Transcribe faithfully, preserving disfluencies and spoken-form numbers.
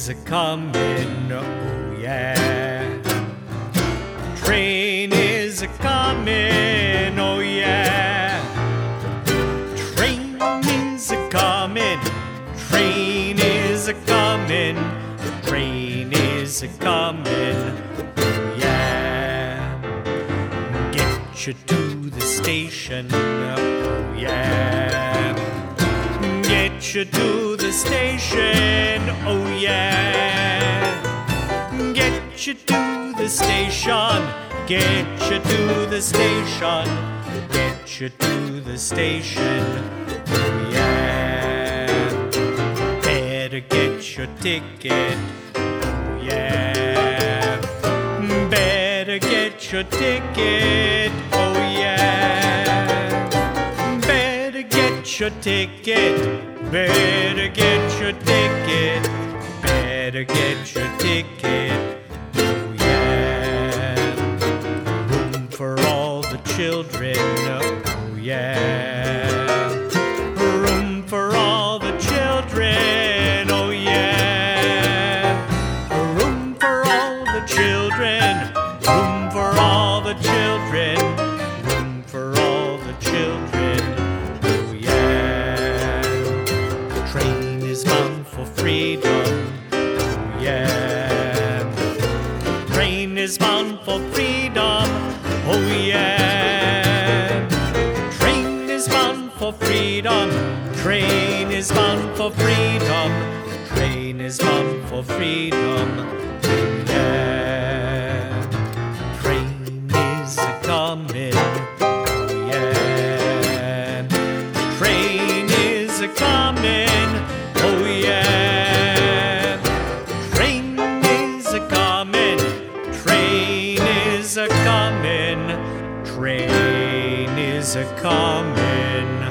is a comin', oh yeah. Train is a comin', oh yeah. Train is a comin', train is a comin', train is a comin', oh yeah. Get you to the station, oh yeah. Get you to the station, oh yeah. Get you to the station, get you to the station, get you to the station, oh yeah. Better get your ticket, oh yeah. Better get your ticket, oh yeah. Better get your ticket, better get your ticket, better get your ticket, oh yeah. Room for all the children, oh yeah. Room for all the children, oh yeah. Room for all the children, room for all the children, room for all the children, oh yeah. Train is bound for freedom, oh yeah. Train is bound for freedom, oh yeah. Train is bound for freedom, train is bound for freedom, train is bound for freedom, oh yeah. Train is a comin', oh yeah. Train is a comin', oh yeah. Train is a comin', train is a comin', train is a comin'.